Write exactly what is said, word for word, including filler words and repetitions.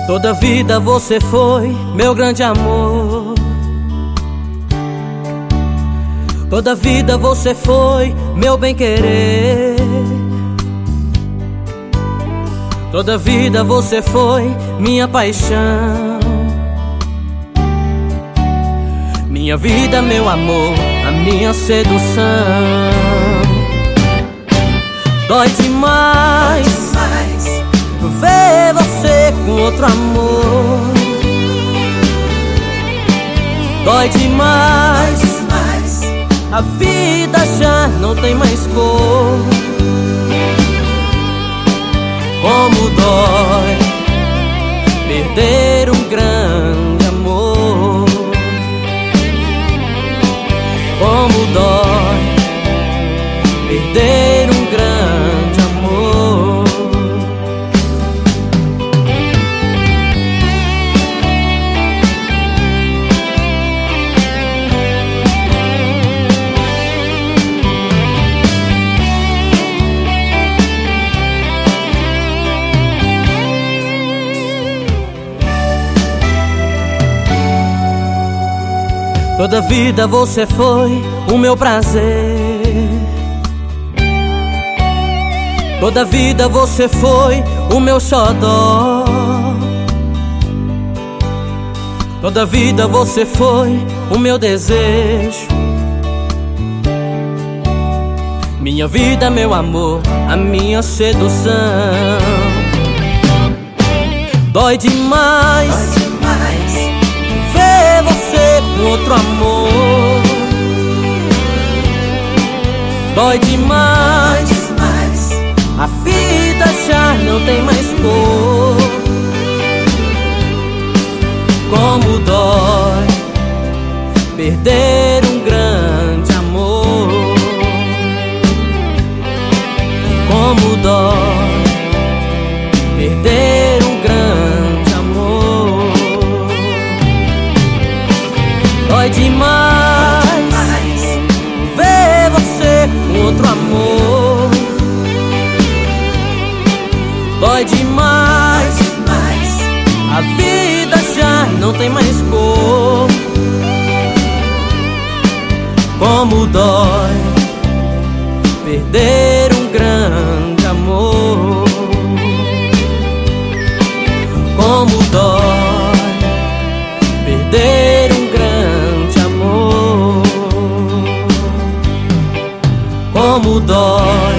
Toda vida você foi meu grande amor. Toda vida você foi meu bem-querer. Toda vida você foi minha paixão. Minha vida, meu amor, a minha sedução. Dói demais, demais ver você com outro amor. Dói demais, demais, a vida já não tem mais cor. Como dói perder um grande amor. Como dói perder um grande amor. Toda vida você foi o meu prazer. Toda vida você foi o meu xodó. Toda vida você foi o meu desejo. Minha vida, meu amor, a minha sedução. Dói demais, Dói demais ver você com outro amor. Dói demais, demais, a vida já não tem mais cor. Como dói perder um grande amor. Como dói perder um grande amor. Dói demais, demais ver você com outro amor. Dói demais, demais, a vida já não tem mais cor. Como dói perder um grande amor. Como dói perder um grande amor. Como dói